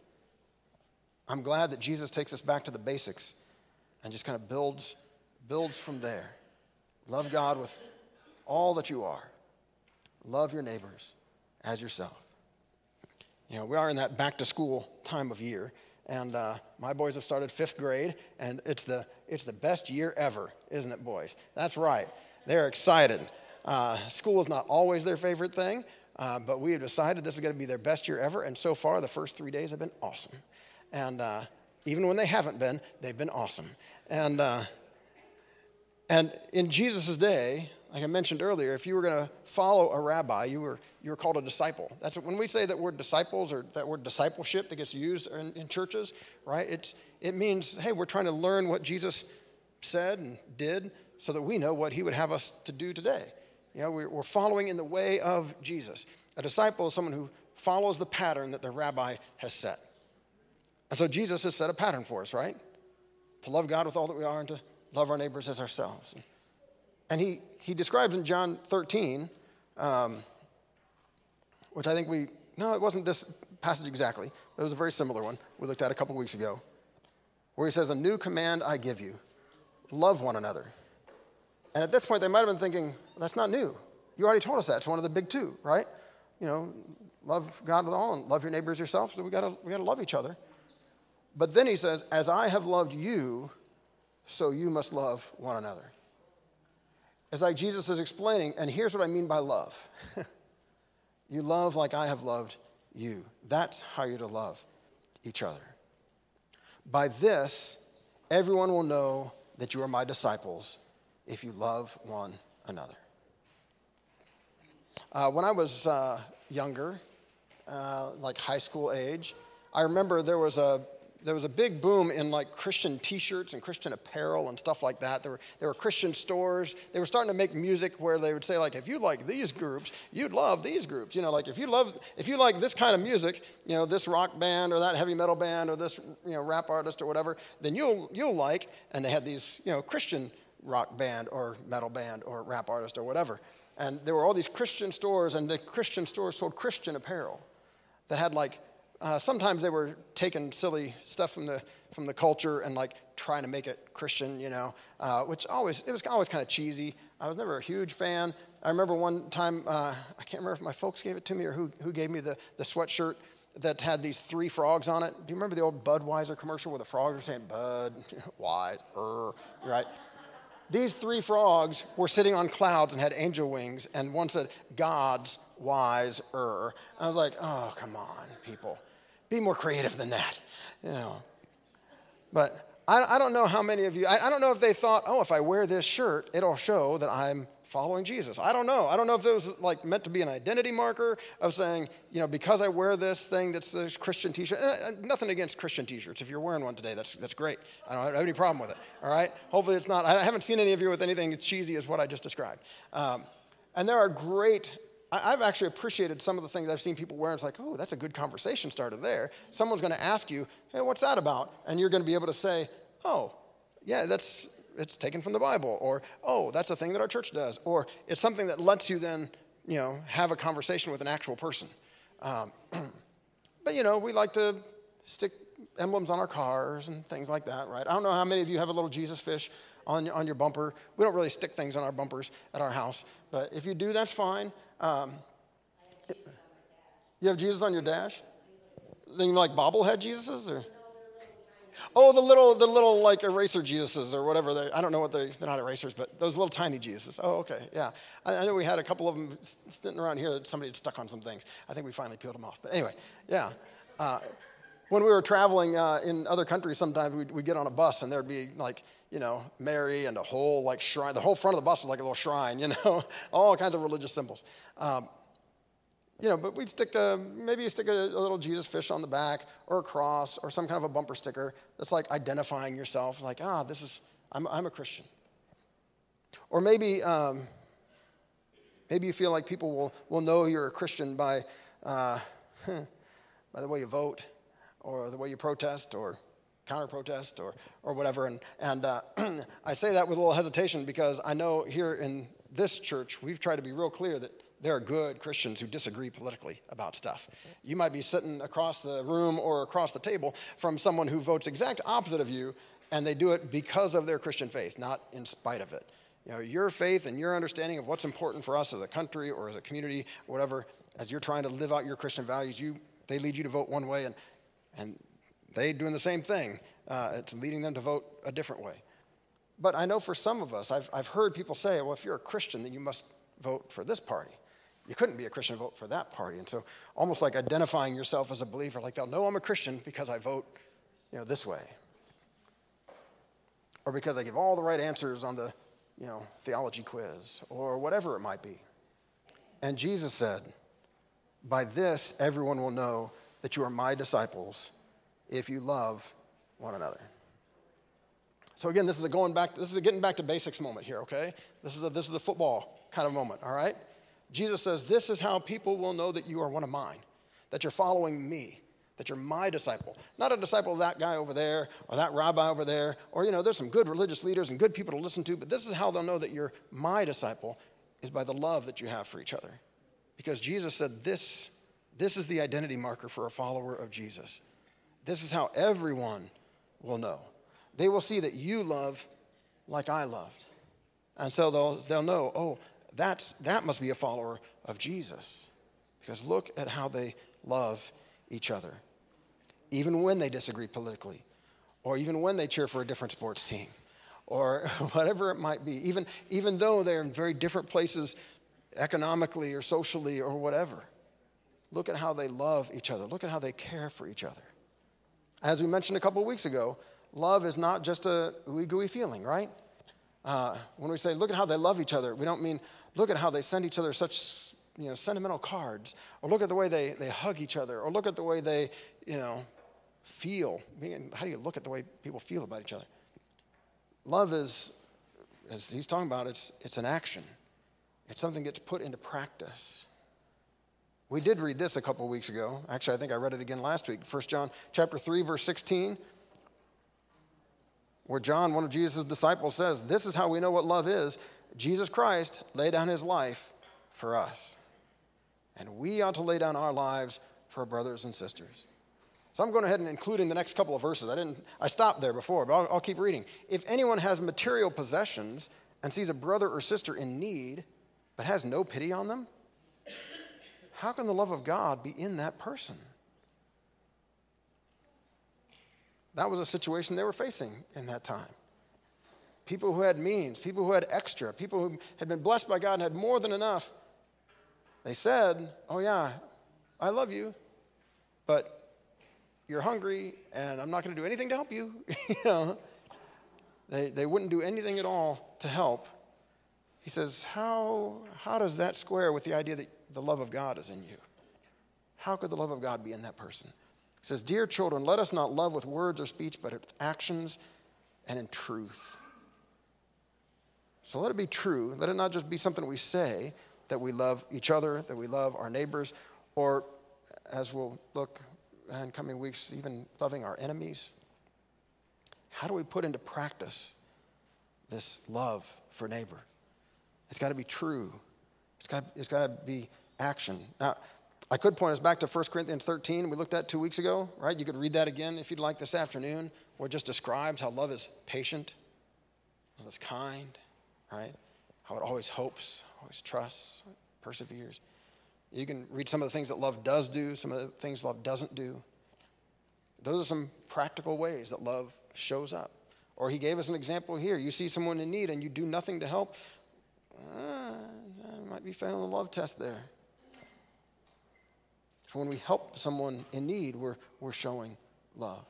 Speaker 1: I'm glad that Jesus takes us back to the basics and just kind of builds, builds from there. Love God with all that you are. Love your neighbors as yourself. You know, we are in that back to school time of year. And uh, my boys have started fifth grade, and it's the it's the best year ever, isn't it, boys? That's right. They're excited. Uh, school is not always their favorite thing, uh, but we have decided this is going to be their best year ever, and so far the first three days have been awesome. And uh, even when they haven't been, they've been awesome. And uh, and in Jesus' day, like I mentioned earlier, if you were going to follow a rabbi, you were you were called a disciple. That's what, when we say that word disciples or that word discipleship that gets used in, in churches, right? It's it means, hey, we're trying to learn what Jesus said and did so that we know what he would have us to do today. You know, we're, we're following in the way of Jesus. A disciple is someone who follows the pattern that the rabbi has set. And so Jesus has set a pattern for us, right? To love God with all that we are and to love our neighbors as ourselves. And he, he describes in John thirteen, um, which I think we, no, it wasn't this passage exactly, but it was a very similar one we looked at a couple weeks ago, where he says, a new command I give you, love one another. And at this point, they might have been thinking, that's not new. You already told us that. It's one of the big two, right? You know, love God with all and love your neighbors yourself, so we gotta, we gotta love each other. But then he says, as I have loved you, so you must love one another. It's like Jesus is explaining, and here's what I mean by love. You love like I have loved you. That's how you're to love each other. By this, everyone will know that you are my disciples if you love one another. Uh, when I was uh, younger, uh, like high school age, I remember there was a There was a big boom in like Christian t-shirts and Christian apparel and stuff like that. There were, there were Christian stores. They were starting to make music where they would say like, if you like these groups, you'd love these groups. You know, like if you love, if you like this kind of music, you know, this rock band or that heavy metal band or this, you know, rap artist or whatever, then you'll, you'll like, and they had these, you know, Christian rock band or metal band or rap artist or whatever. And there were all these Christian stores, and the Christian stores sold Christian apparel that had like, Uh, sometimes they were taking silly stuff from the from the culture and like trying to make it Christian, you know, uh, which always it was always kind of cheesy. I was never a huge fan. I remember one time uh, I can't remember if my folks gave it to me or who who gave me the the sweatshirt that had these three frogs on it. Do you remember the old Budweiser commercial where the frogs were saying Bud, Wise, er, right? These three frogs were sitting on clouds and had angel wings, and one said God's wise er. I was like, oh, come on, people. Be more creative than that, you know. But I, I don't know how many of you, I, I don't know if they thought, oh, if I wear this shirt, it'll show that I'm following Jesus. I don't know. I don't know if it was like meant to be an identity marker of saying, you know, because I wear this thing that's this Christian t-shirt. And nothing against Christian t-shirts. If you're wearing one today, that's that's great. I don't have any problem with it, all right? Hopefully it's not. I haven't seen any of you with anything as cheesy as what I just described. Um, and there are great, I've actually appreciated some of the things I've seen people wear. It's like, oh, that's a good conversation starter there. Someone's going to ask you, hey, what's that about? And you're going to be able to say, oh, yeah, that's, it's taken from the Bible. Or, oh, that's a thing that our church does. Or it's something that lets you then, you know, have a conversation with an actual person. Um, but, you know, we like to stick emblems on our cars and things like that, right? I don't know how many of you have a little Jesus fish on, on your bumper. We don't really stick things on our bumpers at our house. But if you do, that's fine. Um, you have Jesus on your dash? Then you like bobblehead Jesuses, or? Oh, the little, the little like eraser Jesuses or whatever. They, I don't know what they, they're not erasers, but those little tiny Jesuses. Oh, okay, yeah. I, I know we had a couple of them sitting around here that somebody had stuck on some things. I think we finally peeled them off. But anyway, yeah. Uh, When we were traveling uh, in other countries, sometimes we'd, we'd get on a bus and there'd be like, you know, Mary and a whole like shrine. The whole front of the bus was like a little shrine, you know, all kinds of religious symbols. Um, you know, but we'd stick a, maybe stick a, a little Jesus fish on the back or a cross or some kind of a bumper sticker that's like identifying yourself, like, ah, this is, I'm, I'm a Christian. Or maybe, um, maybe you feel like people will, will know you're a Christian by, uh, by the way you vote, or the way you protest, or counter-protest, or or whatever. And, and uh, I say that with a little hesitation because I know here in this church, we've tried to be real clear that there are good Christians who disagree politically about stuff. You might be sitting across the room or across the table from someone who votes exact opposite of you, and they do it because of their Christian faith, not in spite of it. You know, your faith and your understanding of what's important for us as a country or as a community, or whatever, as you're trying to live out your Christian values, you they lead you to vote one way, and And they doing the same thing. Uh, it's leading them to vote a different way. But I know for some of us, I've, I've heard people say, well, if you're a Christian, then you must vote for this party. You couldn't be a Christian and vote for that party. And so almost like identifying yourself as a believer, like they'll know I'm a Christian because I vote, you know, this way. Or because I give all the right answers on the, you know, theology quiz, or whatever it might be. And Jesus said, by this everyone will know that you are my disciples if you love one another. So again, this is a going back, this is a getting back to basics moment here, okay? This is a, this is a football kind of moment, all right? Jesus says, this is how people will know that you are one of mine, that you're following me, that you're my disciple. Not a disciple of that guy over there or that rabbi over there, or, you know, there's some good religious leaders and good people to listen to, but this is how they'll know that you're my disciple, is by the love that you have for each other. Because Jesus said this This is the identity marker for a follower of Jesus. This is how everyone will know. They will see that you love like I loved. And so they'll, they'll know, oh, that's, that must be a follower of Jesus. Because look at how they love each other. Even when they disagree politically, or even when they cheer for a different sports team, or whatever it might be, even, even though they're in very different places economically or socially or whatever. Look at how they love each other. Look at how they care for each other. As we mentioned a couple of weeks ago, love is not just a ooey-gooey feeling, right? Uh, when we say, look at how they love each other, we don't mean, look at how they send each other such, you know, sentimental cards, or look at the way they, they hug each other, or look at the way they, you know, feel. I mean, how do you look at the way people feel about each other? Love is, as he's talking about, it's, it's an action. It's something that gets put into practice. We did read this a couple of weeks ago. Actually, I think I read it again last week. First John chapter three, verse sixteen, where John, one of Jesus' disciples, says, this is how we know what love is. Jesus Christ laid down his life for us. And we ought to lay down our lives for our brothers and sisters. So I'm going ahead and including the next couple of verses. I didn't. I stopped there before, but I'll, I'll keep reading. If anyone has material possessions and sees a brother or sister in need, but has no pity on them, how can the love of God be in that person? That was a situation they were facing in that time. People who had means, people who had extra, people who had been blessed by God and had more than enough. They said, oh yeah, I love you, but you're hungry and I'm not going to do anything to help you. you know, they, they wouldn't do anything at all to help. He says, how, how does that square with the idea that the love of God is in you? How could the love of God be in that person? He says, dear children, let us not love with words or speech, but with actions and in truth. So let it be true. Let it not just be something we say, that we love each other, that we love our neighbors, or as we'll look in coming weeks, even loving our enemies. How do we put into practice this love for neighbor? It's got to be true. It's got, it's got to be action. Now, I could point us back to First Corinthians thirteen we looked at two weeks ago, right? You could read that again if you'd like this afternoon, where it just describes how love is patient, love is kind, right? How it always hopes, always trusts, perseveres. You can read some of the things that love does do, some of the things love doesn't do. Those are some practical ways that love shows up. Or he gave us an example here. You see someone in need and you do nothing to help, Uh, I might be failing the love test there. So when we help someone in need, we're, we're showing love.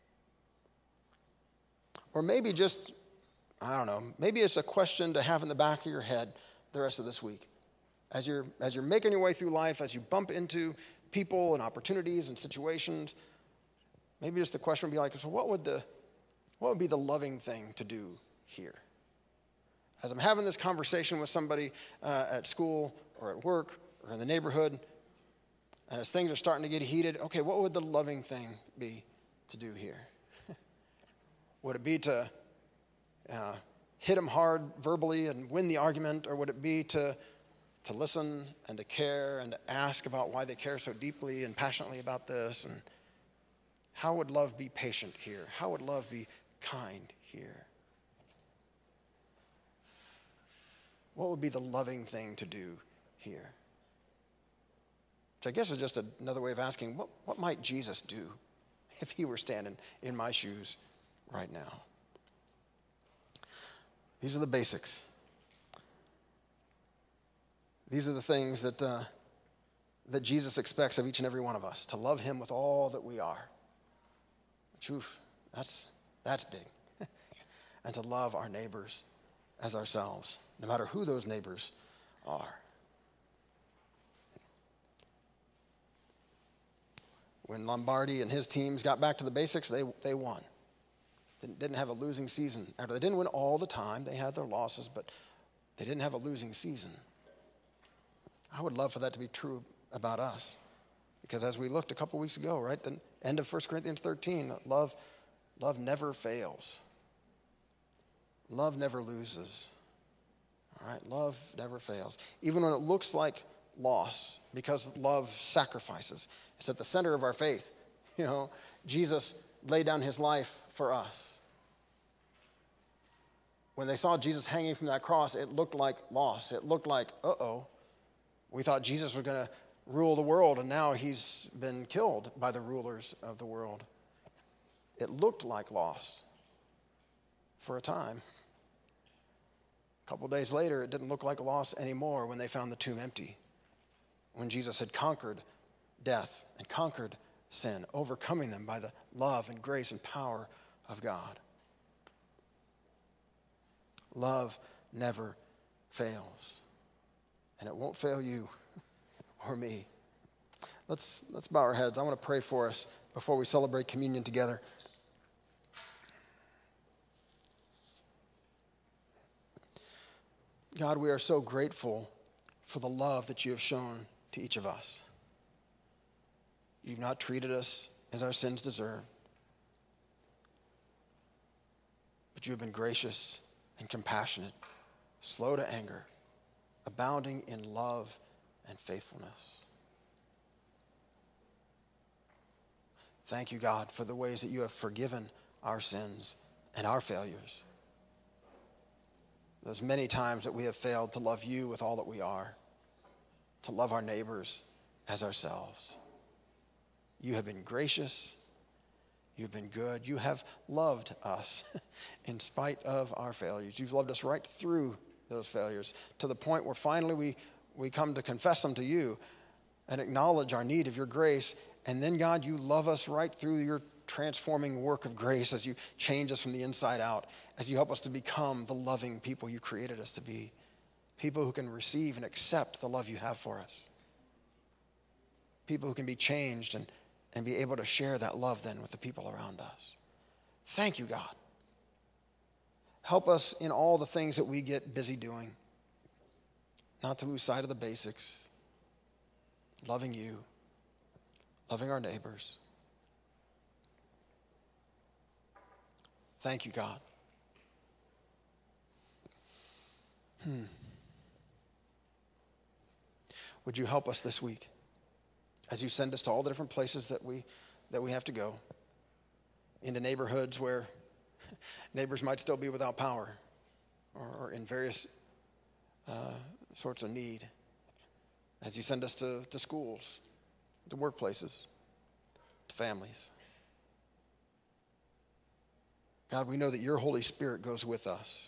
Speaker 1: Or maybe just, I don't know, maybe it's a question to have in the back of your head the rest of this week. As you're, as you're making your way through life, as you bump into people and opportunities and situations, maybe just the question would be like, so what would the, what would be the loving thing to do here? As I'm having this conversation with somebody uh, at school or at work or in the neighborhood, and as things are starting to get heated, okay, what would the loving thing be to do here? Would it be to uh, hit them hard verbally and win the argument, or would it be to, to listen and to care and to ask about why they care so deeply and passionately about this? And how would love be patient here? How would love be kind here? What would be the loving thing to do here? Which I guess is just another way of asking, what, what might Jesus do if he were standing in my shoes right now? These are the basics. These are the things that, uh, that Jesus expects of each and every one of us, to love him with all that we are. Oof, that's, that's big. And to love our neighbors as ourselves, no matter who those neighbors are. When Lombardi and his teams got back to the basics, they, they won. Didn't, didn't have a losing season. After they didn't win all the time, they had their losses, but they didn't have a losing season. I would love for that to be true about us. Because as we looked a couple weeks ago, right, the end of First Corinthians thirteen, love, love never fails. Love never loses. All right, love never fails. Even when it looks like loss, because love sacrifices. It's at the center of our faith. You know, Jesus laid down his life for us. When they saw Jesus hanging from that cross, it looked like loss. It looked like, uh-oh, we thought Jesus was going to rule the world, and now he's been killed by the rulers of the world. It looked like loss for a time. A couple days later, it didn't look like loss anymore when they found the tomb empty. When Jesus had conquered death and conquered sin, overcoming them by the love and grace and power of God. Love never fails, and it won't fail you or me. Let's, let's bow our heads. I want to pray for us before we celebrate communion together. God, we are so grateful for the love that you have shown to each of us. You've not treated us as our sins deserve, but you have been gracious and compassionate, slow to anger, abounding in love and faithfulness. Thank you, God, for the ways that you have forgiven our sins and our failures. Those many times that we have failed to love you with all that we are, to love our neighbors as ourselves. You have been gracious. You've been good. You have loved us in spite of our failures. You've loved us right through those failures to the point where finally we, we come to confess them to you and acknowledge our need of your grace. And then, God, you love us right through your transforming work of grace as you change us from the inside out, as you help us to become the loving people you created us to be, people who can receive and accept the love you have for us, people who can be changed and, and be able to share that love then with the people around us. Thank you, God. Help us in all the things that we get busy doing, not to lose sight of the basics, loving you, loving our neighbors. Thank you, God. Hmm. Would you help us this week as you send us to all the different places that we that we have to go, into neighborhoods where neighbors might still be without power or, or in various uh, sorts of need, as you send us to, to schools, to workplaces, to families. God, we know that your Holy Spirit goes with us.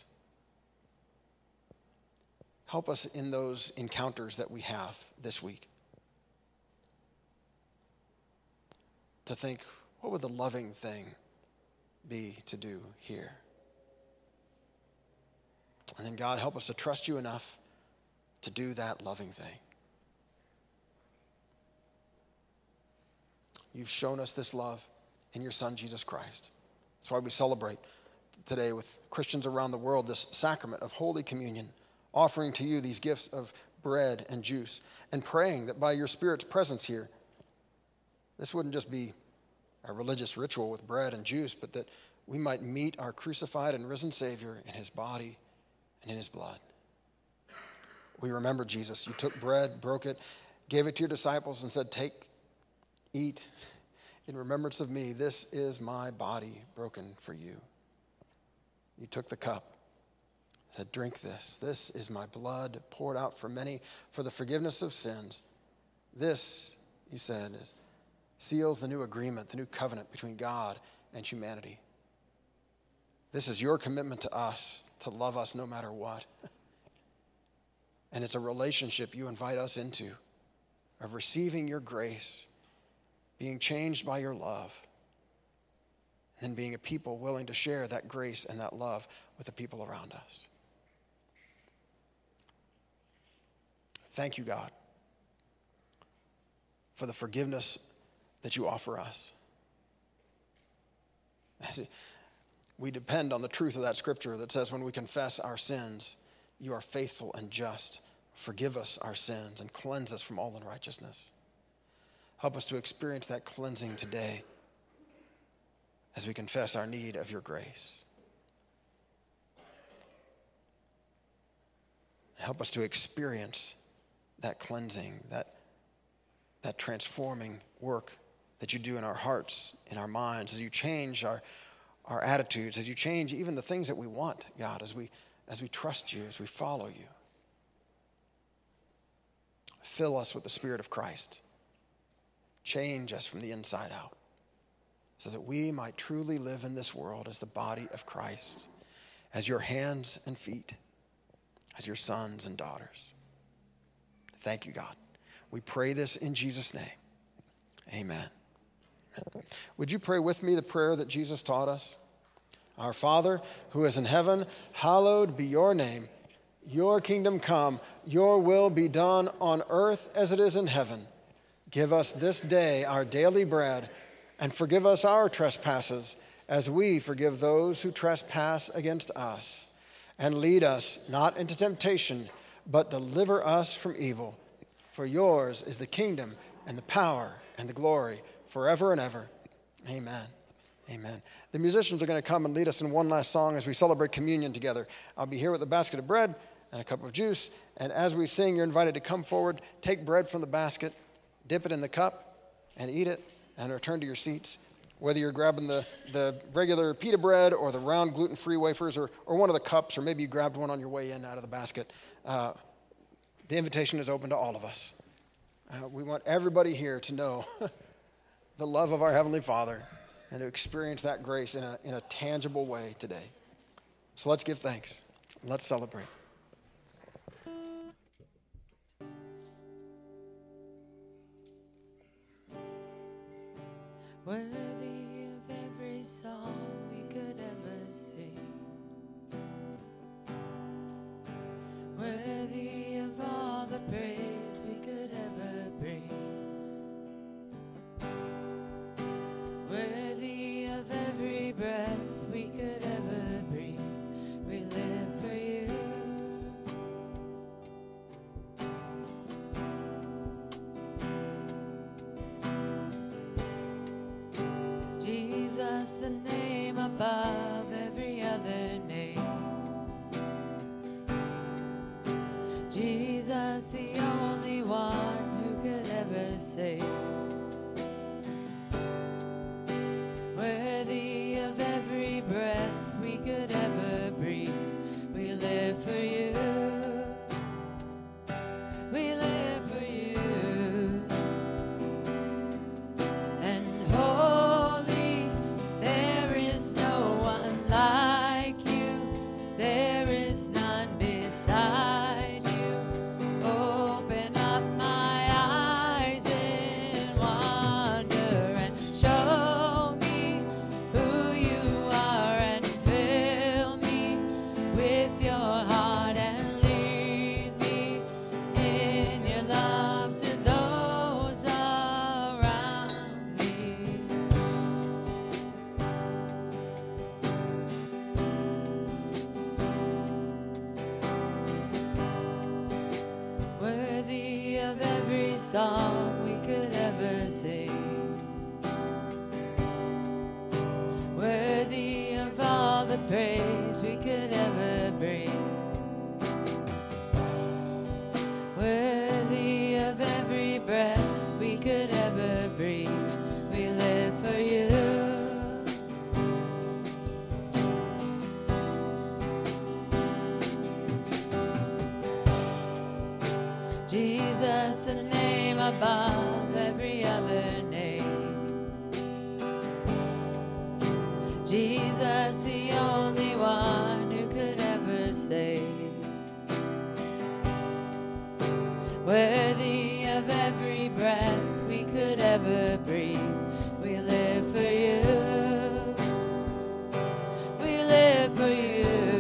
Speaker 1: Help us in those encounters that we have this week to think, what would the loving thing be to do here? And then, God, help us to trust you enough to do that loving thing. You've shown us this love in your Son, Jesus Christ. That's why we celebrate today with Christians around the world this sacrament of Holy Communion, offering to you these gifts of bread and juice, and praying that by your Spirit's presence here, this wouldn't just be a religious ritual with bread and juice, but that we might meet our crucified and risen Savior in his body and in his blood. We remember, Jesus, you took bread, broke it, gave it to your disciples, and said, take, eat in remembrance of me. This is my body broken for you. You took the cup, said, drink this. This is my blood poured out for many for the forgiveness of sins. This, you said, is, seals the new agreement, the new covenant between God and humanity. This is your commitment to us, to love us no matter what. And it's a relationship you invite us into, of receiving your grace, being changed by your love, and being a people willing to share that grace and that love with the people around us. Thank you, God, for the forgiveness that you offer us. We depend on the truth of that scripture that says when we confess our sins, you are faithful and just. Forgive us our sins and cleanse us from all unrighteousness. Help us to experience that cleansing today as we confess our need of your grace. Help us to experience that cleansing, that, that transforming work that you do in our hearts, in our minds, as you change our, our attitudes, as you change even the things that we want, God, as we, as we trust you, as we follow you. Fill us with the Spirit of Christ. Change us from the inside out so that we might truly live in this world as the body of Christ, as your hands and feet, as your sons and daughters. Thank you, God. We pray this in Jesus' name. Amen. Would you pray with me the prayer that Jesus taught us? Our Father, who is in heaven, hallowed be your name. Your kingdom come, your will be done on earth as it is in heaven. Give us this day our daily bread, and forgive us our trespasses, as we forgive those who trespass against us. And lead us not into temptation, but deliver us from evil. For yours is the kingdom and the power and the glory forever and ever. Amen. Amen. The musicians are going to come and lead us in one last song as we celebrate communion together. I'll be here with a basket of bread and a cup of juice. And as we sing, you're invited to come forward, take bread from the basket, dip it in the cup, and eat it, and return to your seats. Whether you're grabbing the, the regular pita bread or the round gluten-free wafers or, or one of the cups, or maybe you grabbed one on your way in out of the basket, uh, the invitation is open to all of us. Uh, we want everybody here to know the love of our Heavenly Father and to experience that grace in a, in a tangible way today. So let's give thanks. Let's celebrate.
Speaker 2: Worthy of every song we could ever sing, worthy of all the praise we could ever bring, worthy of every breath we could ever breathe. We live for you. Jesus, the name above every other name. Jesus, the only one who could ever save. Worthy of every breath we could ever breathe. We live for you. We live for you. And holy, there is no one like you. There is none beside you. Open up my eyes in song we could ever sing. Worthy of all the praise we could ever bring. Worthy of every breath we could ever breathe. We live for you. Jesus, the name above every other name. Jesus, the only one who could ever save. Worthy of every breath we could ever breathe. We live for you. We live for you.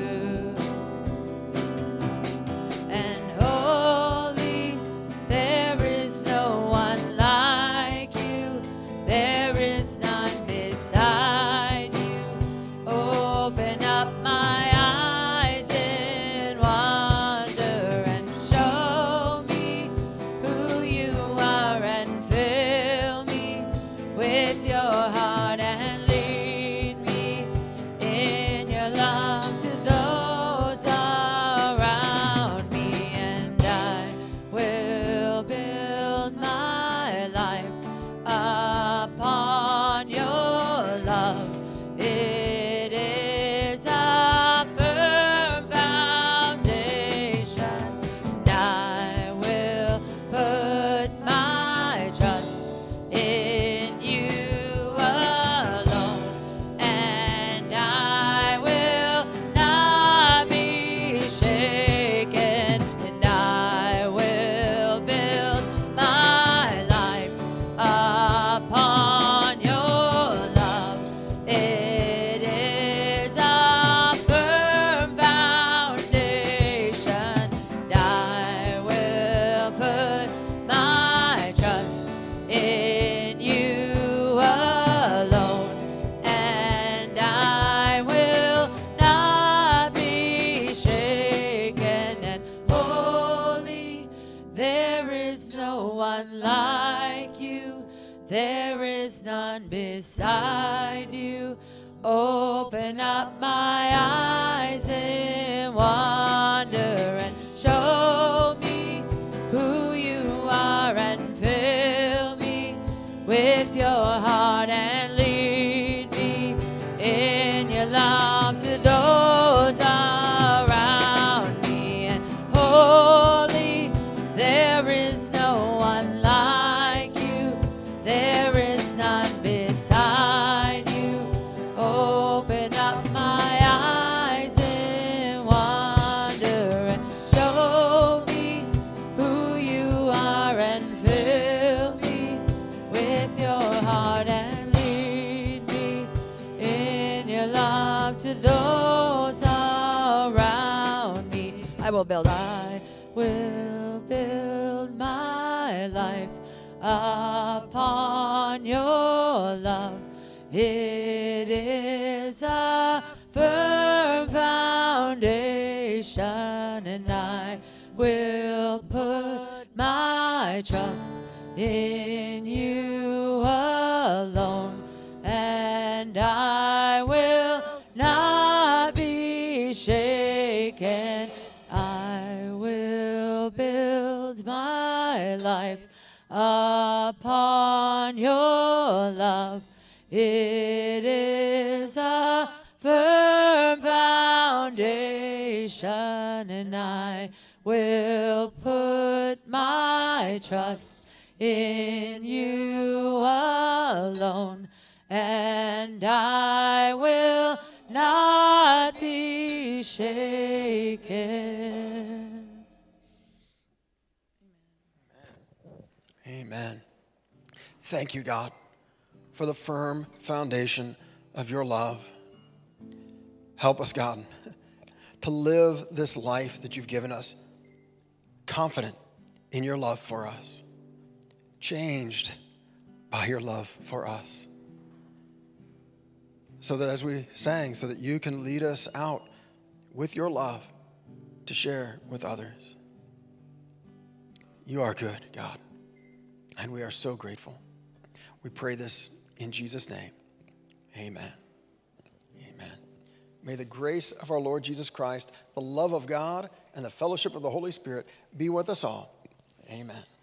Speaker 2: And holy, there is no one like you. There is none beside you. Open up my eyes in wonder and show me who you are, and fill me with your heart and lead me in your love to those around me. And I will build my life upon your love. It is a firm foundation, and I will put my trust in you alone, and I will not be shaken, and I will build my life upon your love. It is a firm foundation, and I will put my trust in you alone, and I will not be shaken. And holy, there is no one like you. There is none beside you. Open up my eyes in wonder and show me who you are, and fill me with your heart and lead me in your love to those around me. And holy, there is no one like you. There is none beside you. Open up my eyes in wonder and show me who you are, and fill me with your heart and lead me in your love to those around me. I will build, I will build my life upon your love. It is a firm foundation, and I will put my trust in you alone, and I will not be shaken. I will build my life upon your love. It is a firm foundation, and I will put my trust in you alone, and I will not be shaken.
Speaker 1: Amen. Thank you, God, for the firm foundation of your love. Help us, God, to live this life that you've given us, confident in your love for us, changed by your love for us. So that as we sang, so that you can lead us out with your love to share with others. You are good, God. And we are so grateful. We pray this in Jesus' name. Amen. Amen. May the grace of our Lord Jesus Christ, the love of God, and the fellowship of the Holy Spirit be with us all. Amen.